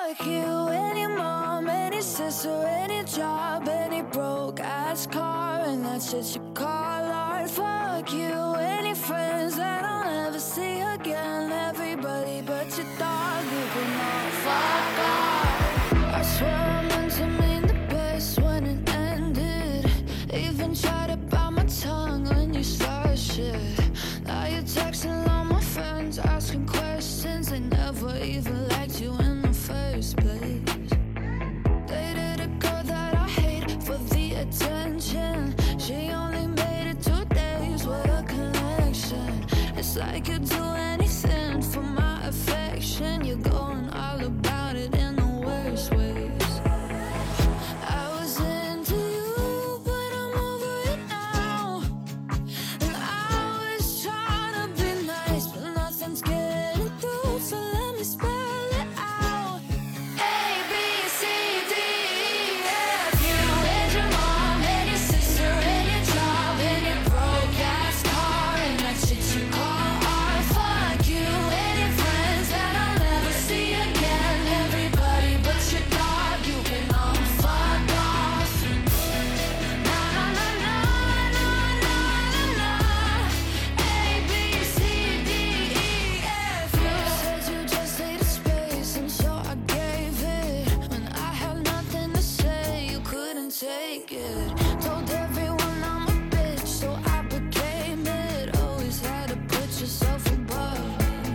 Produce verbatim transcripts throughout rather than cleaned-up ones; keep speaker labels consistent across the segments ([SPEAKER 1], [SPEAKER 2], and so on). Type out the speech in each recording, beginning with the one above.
[SPEAKER 1] Fuck you and your mom and your sister and your job and your broke ass car and that shit you call art. Fuck you and your friends that I'll never see again. Everybody but your dog, you can all fuck off. I swear I meant to mean the best when it ended. Even tried to bite my tongue when you started shit. Now you're texting all my friends, asking questions. They never even liked you in the first place. Dated a girl that I hate for the attention. She only made it two days with a connection. It's like you'd do anything for my affection. You're going all about it in the worst ways. I was into you, but I'm over it now. And I was trying to be nice, but nothing's getting through, so let me spell it out. A, B, C, D, E, F. You and your mom and your sister and your job and your broke ass car and that shit you call art. Fuck you and your friends that I'll never see again. Everybody but your dog, you can all fuck off. Na na na na na na na na. A, B, C, D, E, F. You said you just needed space, and so I gave it. When I had nothing to say, you couldn't take it. Told everyone I'm a bitch, so I became it. Always had to put yourself above me.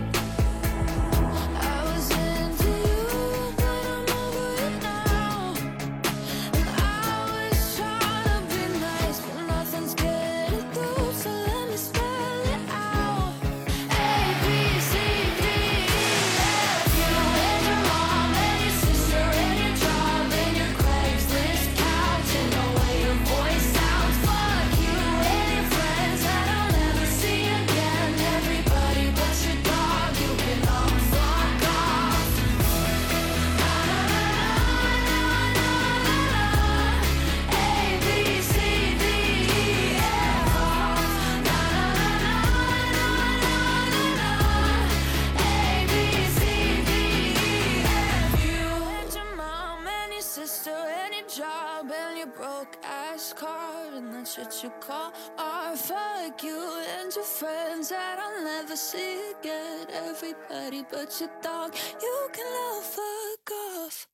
[SPEAKER 1] I was into you, but I'm over it now. And I was trying to be nice, but nothing's getting through, so let me spell it out. A, B, C, D, E, F. You and your mom and your sister and your job and your Craigslist couch and the way your voice sounds. Fuck you and your friends that I'll never see again. Everybody but your dog, you can all fuck off. Na na na na na na na. A, B, C, D, E, F. Na na na na na na na. A, B, C, D, E, F. You and your mom and your sister and your job and your broke ass car and that shit you call art. Fuck you and your friends that I'll never see again. Everybody but your dog, you can all fuck off.